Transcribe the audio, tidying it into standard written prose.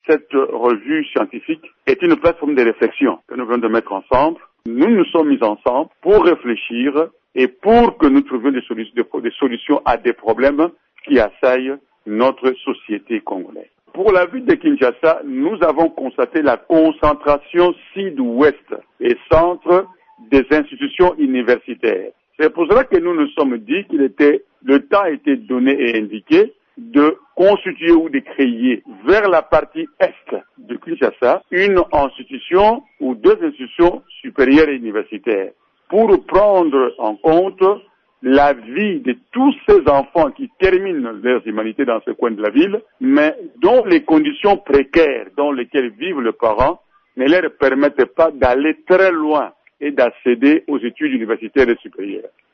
cette revue scientifique est une plateforme de réflexion que nous venons de mettre ensemble. Nous nous sommes mis ensemble pour réfléchir et pour que nous trouvions des solutions à des problèmes qui assaillent notre société congolaise. Pour la ville de Kinshasa, nous avons constaté la concentration sud-ouest et centre des institutions universitaires. C'est pour cela que nous nous sommes dit le temps était donné et indiqué de constituer ou de créer vers la partie est de Kinshasa une institution ou deux institutions supérieures et universitaires pour prendre en compte la vie de tous ces enfants qui terminent leurs humanités dans ce coin de la ville, mais dont les conditions précaires dans lesquelles vivent les parents ne leur permettent pas d'aller très loin et d'accéder aux études universitaires et supérieures.